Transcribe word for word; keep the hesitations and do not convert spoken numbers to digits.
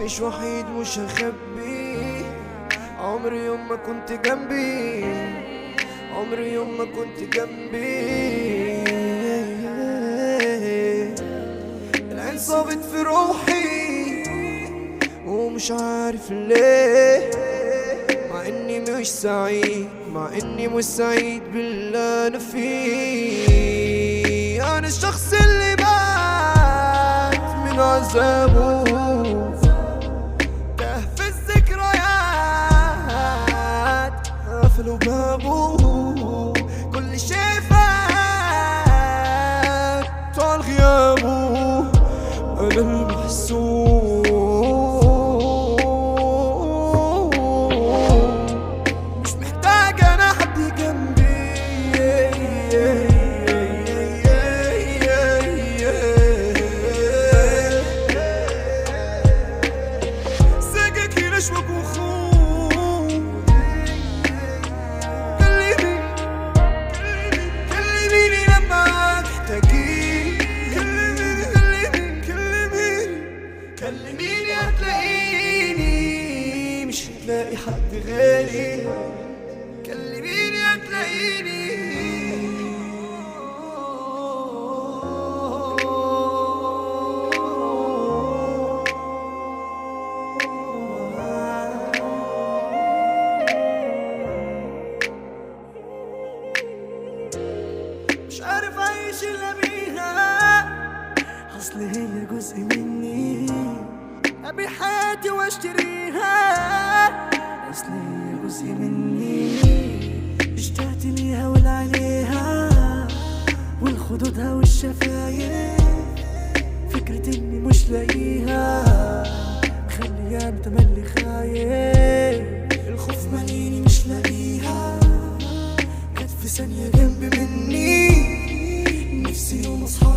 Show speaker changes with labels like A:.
A: عايش وحيد مش هخبي، عمري يوم ما كنت جنبي، عمري يوم ما كنت جنبي. العين صابت في روحي ومش عارف ليه، مع اني مش سعيد، مع اني مش سعيد باللي انا فيه. انا الشخص اللي مات من عذابه، تاه في الذكريات، قفلوا بابه، كل شي فات طال غيابه. انا المحسوب مش محتاج انا حد جنبي، سكاكين اشوك وخون. كلميني كلميني لما تحتاجيني، كلميني كلميني كلميني هتلاقيني، مش هتلاقي حد غيري. كلميني هتلاقيني. مش عارف اعيش الا بيها، اصل هي جزء مني، ابيع حياتي واشتريها، اصل هي جزء مني. اشتقت ليها ولعليها والخدودها والشفايف، فكرة اني مش لاقيها مخلياني تملي خايف. الخوف ماليني مش لاقيها، كانت في ثانية جنب مني، نفسي يوم اصحى